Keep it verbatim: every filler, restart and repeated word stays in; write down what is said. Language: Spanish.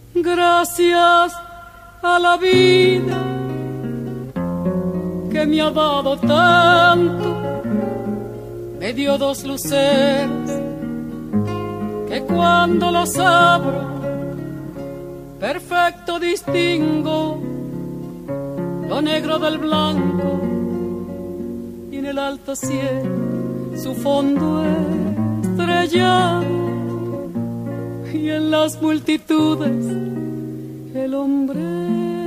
Gracias a la vida que me ha dado tanto, me dio dos luceros que cuando los abro perfecto distingo lo negro del blanco, y en el alto cielo su fondo estrellado, y en las multitudes el hombre